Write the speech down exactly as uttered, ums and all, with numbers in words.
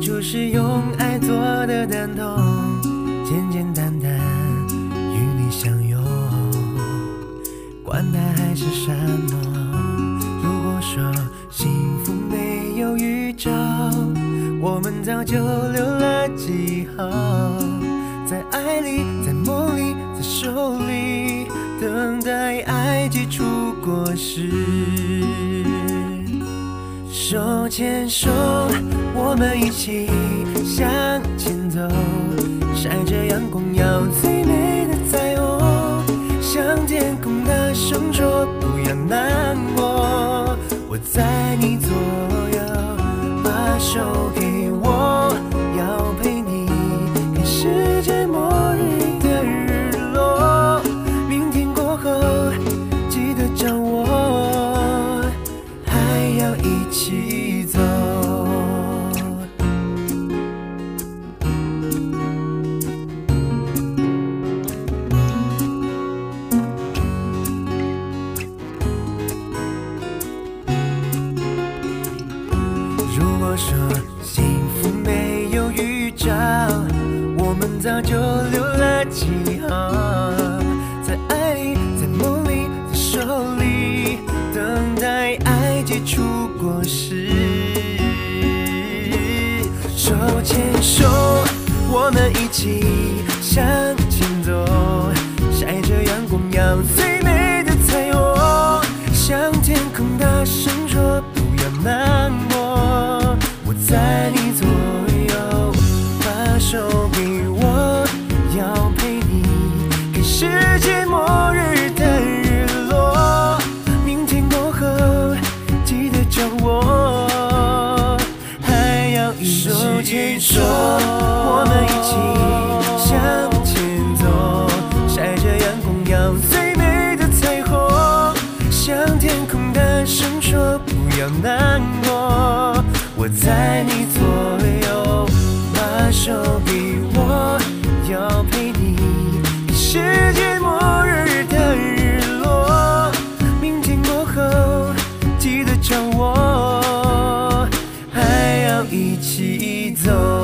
初是用爱做的感动，简简单单与你相拥，管它海誓山盟。如果说幸福没有预兆，我们早就留了记号，在爱里，在梦里，在手里，等待爱结出果实。手牵手，我们一起向前走，晒着阳光，要最美的彩虹，向天空大声说，不要难过，我在你左右，把手给我，要陪你看世界末日的日落，明天过后记得找我，还要一起走。如果说幸福没有预兆，我们早就留了记号，在爱里，在梦里，在手里，等待爱结出果实。手牵手，我们一起向前走，晒着阳光，要最美的彩虹，向天空大声说，不要难过，我在你左右，把手给我，要陪你看世界末日的日落，明天过后记得找我，还要一起手牵手，我们一起向前走，晒着阳光，要最美的彩虹，向天空大声说，不要难过，我在你左右，把手给我，要陪你看世界末日的日落，明天过后记得找我，还要一起走。